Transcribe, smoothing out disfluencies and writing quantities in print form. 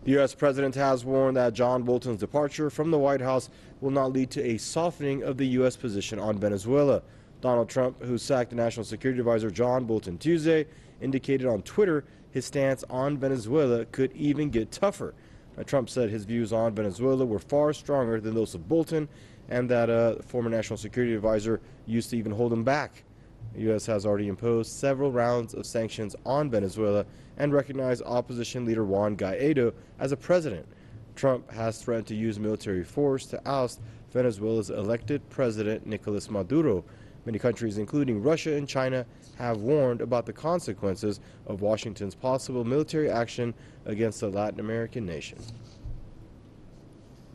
The U.S. president has warned that John Bolton's departure from the White House will not lead to a softening of the U.S. position on Venezuela. Donald Trump, who sacked National Security Advisor John Bolton Tuesday, indicated on Twitter his stance on Venezuela could even get tougher. Trump said his views on Venezuela were far stronger than those of Bolton, and that former National Security Advisor used to even hold him back. The U.S. has already imposed several rounds of sanctions on Venezuela and recognized opposition leader Juan Guaido as a president. Trump has threatened to use military force to oust Venezuela's elected president, Nicolas Maduro. Many countries, including Russia and China, have warned about the consequences of Washington's possible military action against the Latin American nation.